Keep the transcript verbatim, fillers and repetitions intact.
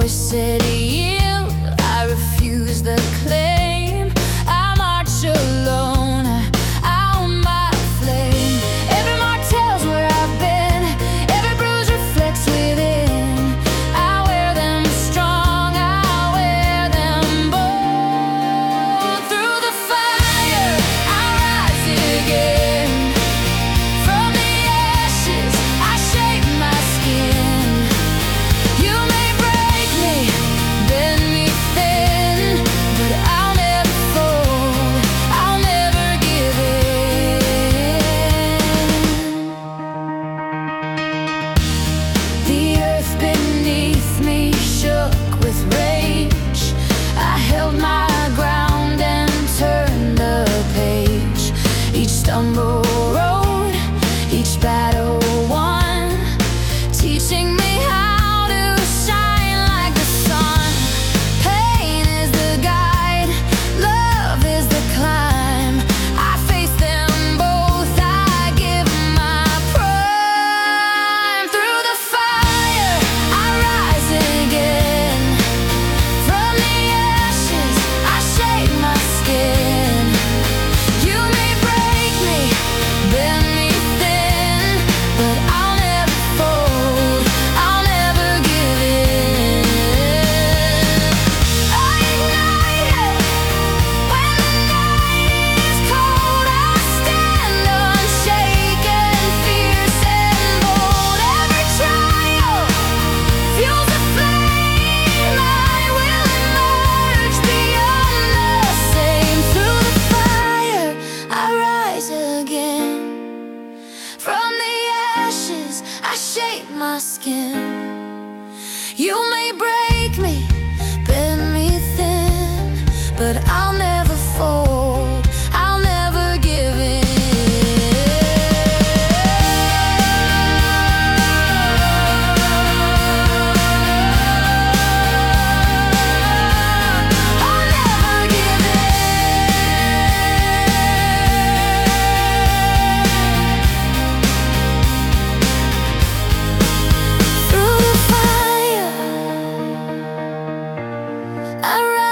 voice said yield. I refused the claim. I march alone. I own my flame. Every mark tells where I've been. Every bruise reflects within. I wear them strong. I wear them bold. Through the fire, I rise again. From the ashes, I shape my skin. You may break me, bend me thin, but I'll never fold. I'll never give in. The earth beneath me shook with rage. I held my ground and turned the page. Each stumble road, each battle won, teaching me how to shine like the sun. Pain is the guide, love is the climb. I face them both, I give my prime. Through the fire, I rise again. From the ashes, I shape my skin. You may break me, bend me thin, but I'll never fold. I'll never give in. I ignite when the night is cold. I stand unshaken, fierce and bold. Every trial fuels a flame. I will emerge beyond the same. Through the fire, I rise again. From the ashes, I shape my skin. You may break me, bend me thin, but I'll never fold. I'll never give in. I'll never give in. Through the fire, I rise